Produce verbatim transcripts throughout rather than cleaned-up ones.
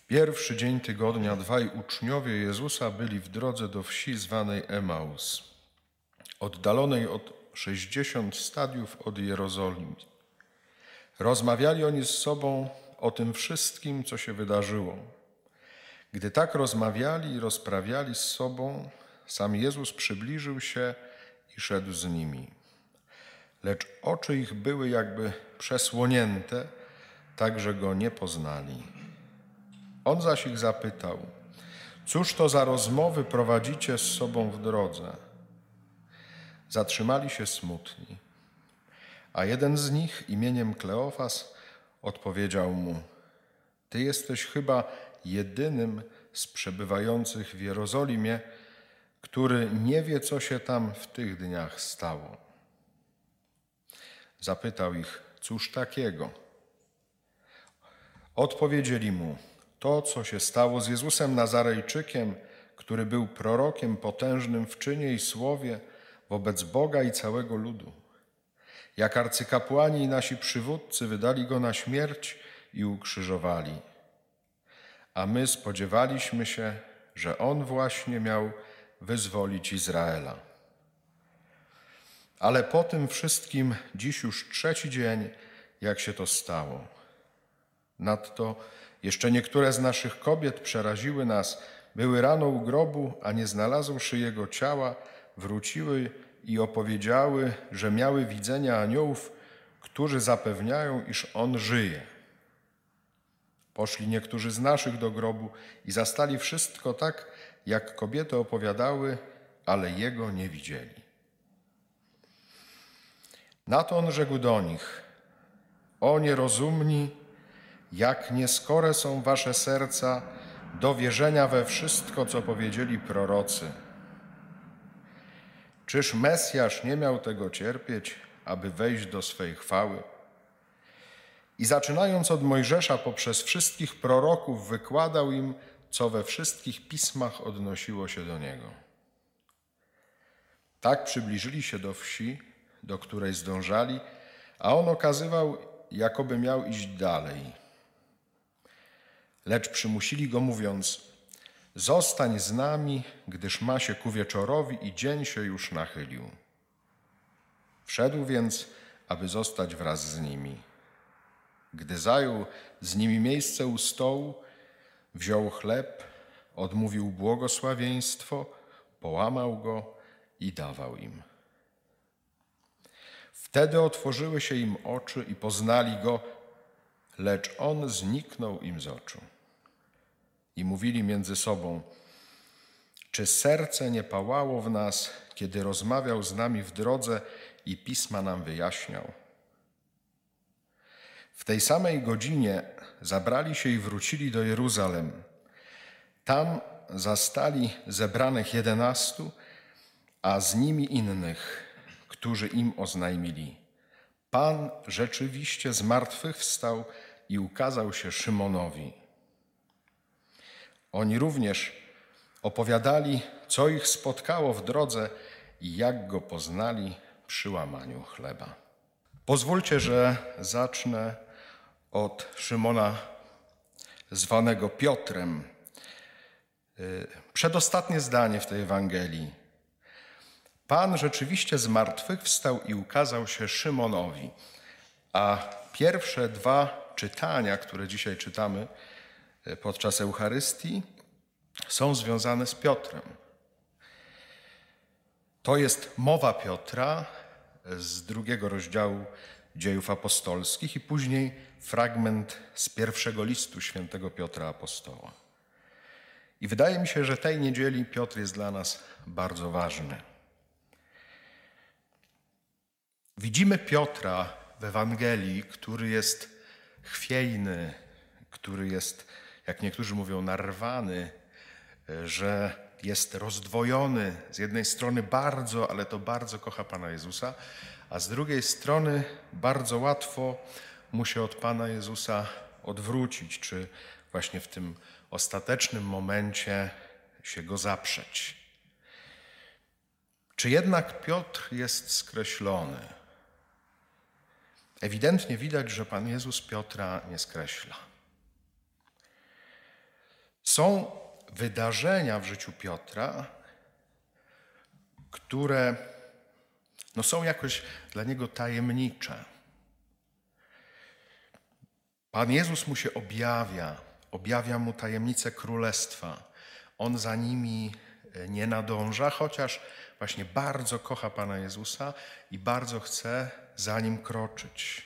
pierwszy dzień tygodnia dwaj uczniowie Jezusa byli w drodze do wsi zwanej Emaus, oddalonej od sześćdziesiąt stadiów od Jerozolimy. Rozmawiali oni z sobą o tym wszystkim, co się wydarzyło. Gdy tak rozmawiali i rozprawiali z sobą, sam Jezus przybliżył się i szedł z nimi. Lecz oczy ich były jakby przesłonięte, tak że go nie poznali. On zaś ich zapytał: cóż to za rozmowy prowadzicie z sobą w drodze? Zatrzymali się smutni. A jeden z nich, imieniem Kleofas, odpowiedział mu: Ty jesteś chyba jedynym z przebywających w Jerozolimie, który nie wie, co się tam w tych dniach stało. Zapytał ich: cóż takiego? Odpowiedzieli mu: to, co się stało z Jezusem Nazarejczykiem, który był prorokiem potężnym w czynie i słowie wobec Boga i całego ludu. Jak arcykapłani i nasi przywódcy wydali go na śmierć i ukrzyżowali. A my spodziewaliśmy się, że on właśnie miał wyzwolić Izraela. Ale po tym wszystkim dziś już trzeci dzień, jak się to stało. Nadto jeszcze niektóre z naszych kobiet przeraziły nas, były rano u grobu, a nie znalazłszy jego ciała, wróciły i opowiedziały, że miały widzenia aniołów, którzy zapewniają, iż on żyje. Poszli niektórzy z naszych do grobu i zastali wszystko tak, jak kobiety opowiadały, ale jego nie widzieli. Na to on rzekł do nich: o nierozumni, jak nieskore są wasze serca do wierzenia we wszystko, co powiedzieli prorocy. Czyż Mesjasz nie miał tego cierpieć, aby wejść do swej chwały? I zaczynając od Mojżesza poprzez wszystkich proroków wykładał im, co we wszystkich pismach odnosiło się do niego. Tak przybliżyli się do wsi, do której zdążali, a on okazywał, jakoby miał iść dalej. Lecz przymusili go, mówiąc: zostań z nami, gdyż ma się ku wieczorowi i dzień się już nachylił. Wszedł więc, aby zostać wraz z nimi. Gdy zajął z nimi miejsce u stołu, wziął chleb, odmówił błogosławieństwo, połamał go i dawał im. Wtedy otworzyły się im oczy i poznali go, lecz on zniknął im z oczu. I mówili między sobą: czy serce nie pałało w nas, kiedy rozmawiał z nami w drodze i pisma nam wyjaśniał? W tej samej godzinie zabrali się i wrócili do Jeruzalem. Tam zastali zebranych jedenastu, a z nimi innych, którzy im oznajmili: Pan rzeczywiście zmartwychwstał i ukazał się Szymonowi. Oni również opowiadali, co ich spotkało w drodze i jak go poznali przy łamaniu chleba. Pozwólcie, że zacznę od Szymona zwanego Piotrem. Przedostatnie zdanie w tej Ewangelii. Pan rzeczywiście zmartwychwstał i ukazał się Szymonowi. A pierwsze dwa czytania, które dzisiaj czytamy podczas Eucharystii, są związane z Piotrem. To jest mowa Piotra z drugiego rozdziału Dziejów Apostolskich i później fragment z pierwszego listu świętego Piotra Apostoła. I wydaje mi się, że tej niedzieli Piotr jest dla nas bardzo ważny. Widzimy Piotra w Ewangelii, który jest chwiejny, który jest, jak niektórzy mówią, narwany, że jest rozdwojony. Z jednej strony bardzo, ale to bardzo kocha Pana Jezusa, a z drugiej strony bardzo łatwo mu się od Pana Jezusa odwrócić, czy właśnie w tym ostatecznym momencie się go zaprzeć. Czy jednak Piotr jest skreślony? Ewidentnie widać, że Pan Jezus Piotra nie skreśla. Są wydarzenia w życiu Piotra, które no, są jakoś dla niego tajemnicze. Pan Jezus mu się objawia, objawia mu tajemnicę królestwa. On za nimi nie nadąża, chociaż właśnie bardzo kocha Pana Jezusa i bardzo chce za nim kroczyć.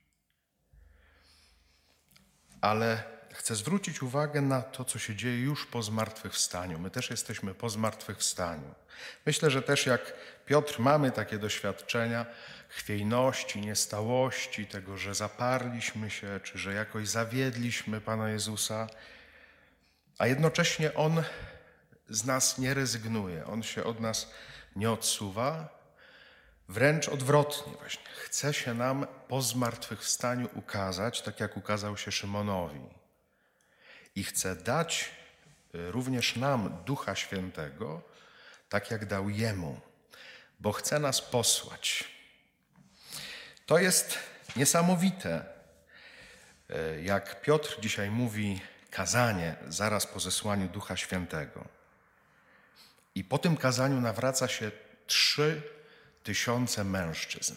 Ale chcę zwrócić uwagę na to, co się dzieje już po zmartwychwstaniu. My też jesteśmy po zmartwychwstaniu. Myślę, że też jak Piotr mamy takie doświadczenia chwiejności, niestałości, tego, że zaparliśmy się, czy że jakoś zawiedliśmy Pana Jezusa, a jednocześnie On z nas nie rezygnuje, On się od nas nie odsuwa, wręcz odwrotnie właśnie. Chce się nam po zmartwychwstaniu ukazać, tak jak ukazał się Szymonowi. I chce dać również nam Ducha Świętego, tak jak dał Jemu, bo chce nas posłać. To jest niesamowite, jak Piotr dzisiaj mówi kazanie zaraz po zesłaniu Ducha Świętego. I po tym kazaniu nawraca się trzy tysiące mężczyzn.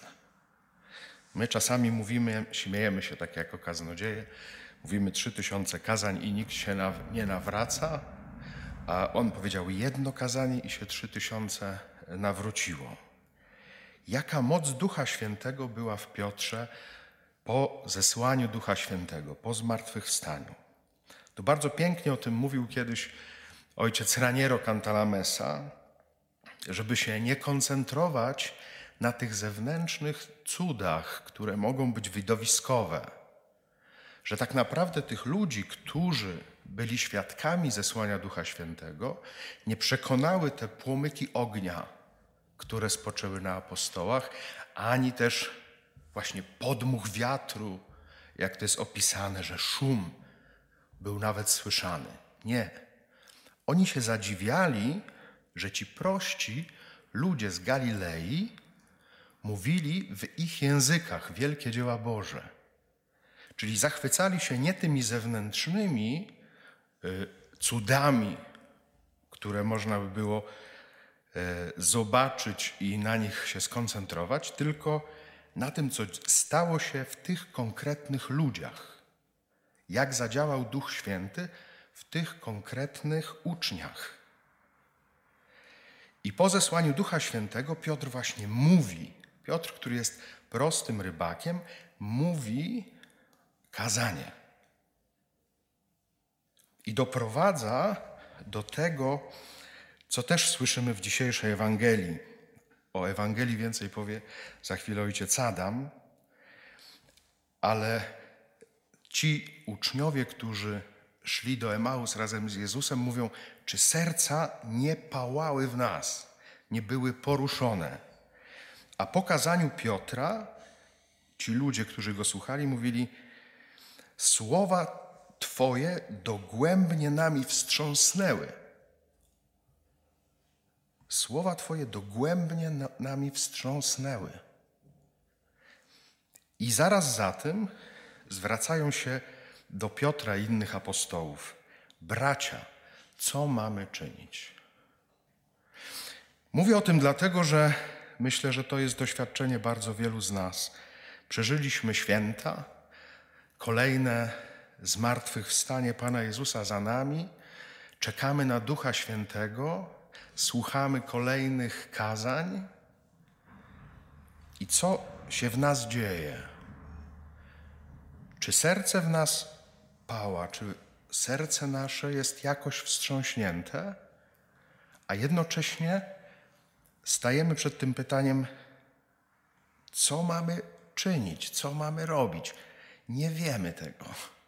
My czasami mówimy, śmiejemy się tak jako kaznodzieje, mówimy trzy tysiące kazań i nikt się nie nawraca, a on powiedział jedno kazanie i się trzy tysiące nawróciło. Jaka moc Ducha Świętego była w Piotrze po zesłaniu Ducha Świętego, po zmartwychwstaniu. To bardzo pięknie o tym mówił kiedyś ojciec Raniero Cantalamessa, żeby się nie koncentrować na tych zewnętrznych cudach, które mogą być widowiskowe. Że tak naprawdę tych ludzi, którzy byli świadkami zesłania Ducha Świętego, nie przekonały te płomyki ognia, które spoczęły na apostołach, ani też właśnie podmuch wiatru, jak to jest opisane, że szum był nawet słyszany. Nie. Oni się zadziwiali, że ci prości ludzie z Galilei mówili w ich językach wielkie dzieła Boże. Czyli zachwycali się nie tymi zewnętrznymi cudami, które można by było zobaczyć i na nich się skoncentrować, tylko na tym, co stało się w tych konkretnych ludziach. Jak zadziałał Duch Święty w tych konkretnych uczniach. I po zesłaniu Ducha Świętego Piotr właśnie mówi, Piotr, który jest prostym rybakiem, mówi kazanie. I doprowadza do tego, co też słyszymy w dzisiejszej Ewangelii. O Ewangelii więcej powie za chwilę ojciec Adam, ale ci uczniowie, którzy szli do Emaus razem z Jezusem, mówią, czy serca nie pałały w nas, nie były poruszone. A po kazaniu Piotra ci ludzie, którzy go słuchali, mówili, słowa Twoje dogłębnie nami wstrząsnęły. Słowa Twoje dogłębnie nami wstrząsnęły. I zaraz za tym zwracają się do Piotra i innych apostołów. Bracia, co mamy czynić? Mówię o tym dlatego, że myślę, że to jest doświadczenie bardzo wielu z nas. Przeżyliśmy święta, kolejne zmartwychwstanie Pana Jezusa za nami, czekamy na Ducha Świętego, słuchamy kolejnych kazań i co się w nas dzieje? Czy serce w nas pała, czy serce nasze jest jakoś wstrząśnięte, a jednocześnie stajemy przed tym pytaniem, co mamy czynić, co mamy robić? Nie wiemy tego.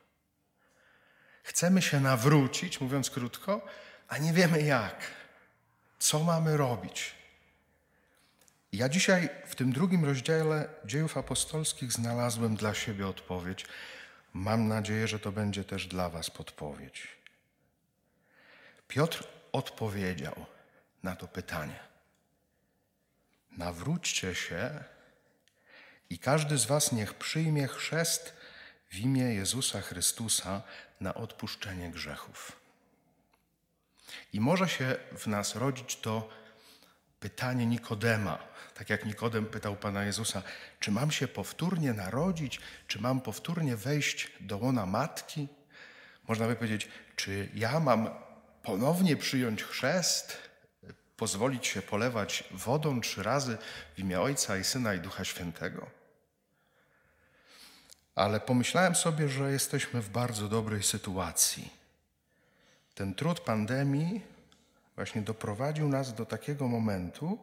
Chcemy się nawrócić, mówiąc krótko, a nie wiemy jak. Co mamy robić? Ja dzisiaj w tym drugim rozdziale Dziejów Apostolskich znalazłem dla siebie odpowiedź. Mam nadzieję, że to będzie też dla was podpowiedź. Piotr odpowiedział na to pytanie. Nawróćcie się i każdy z was niech przyjmie chrzest w imię Jezusa Chrystusa na odpuszczenie grzechów. I może się w nas rodzić to pytanie Nikodema, tak jak Nikodem pytał Pana Jezusa, czy mam się powtórnie narodzić, czy mam powtórnie wejść do łona matki? Można by powiedzieć, czy ja mam ponownie przyjąć chrzest, pozwolić się polewać wodą trzy razy w imię Ojca i Syna i Ducha Świętego? Ale pomyślałem sobie, że jesteśmy w bardzo dobrej sytuacji. Ten trud pandemii właśnie doprowadził nas do takiego momentu,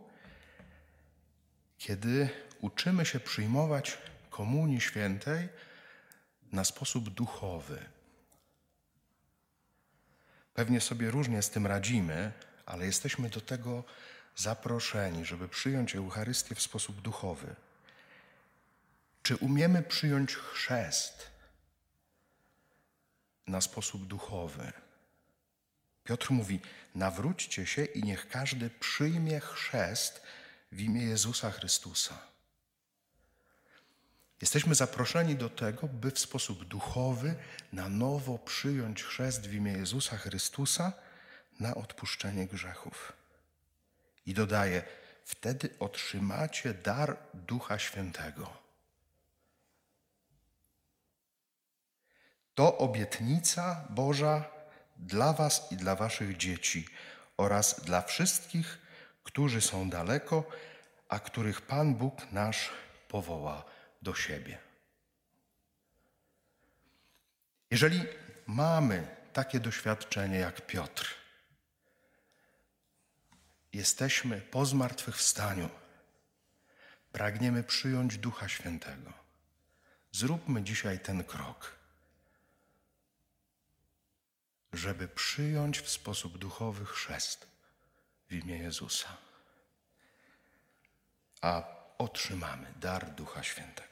kiedy uczymy się przyjmować Komunii Świętej na sposób duchowy. Pewnie sobie różnie z tym radzimy, ale jesteśmy do tego zaproszeni, żeby przyjąć Eucharystię w sposób duchowy. Czy umiemy przyjąć chrzest na sposób duchowy? Piotr mówi, nawróćcie się i niech każdy przyjmie chrzest w imię Jezusa Chrystusa. Jesteśmy zaproszeni do tego, by w sposób duchowy na nowo przyjąć chrzest w imię Jezusa Chrystusa na odpuszczenie grzechów. I dodaje, wtedy otrzymacie dar Ducha Świętego. To obietnica Boża dla was i dla waszych dzieci oraz dla wszystkich, którzy są daleko, a których Pan Bóg nasz powoła do siebie. Jeżeli mamy takie doświadczenie jak Piotr, jesteśmy po zmartwychwstaniu, pragniemy przyjąć Ducha Świętego. Zróbmy dzisiaj ten krok, żeby przyjąć w sposób duchowy chrzest w imię Jezusa, a otrzymamy dar Ducha Świętego.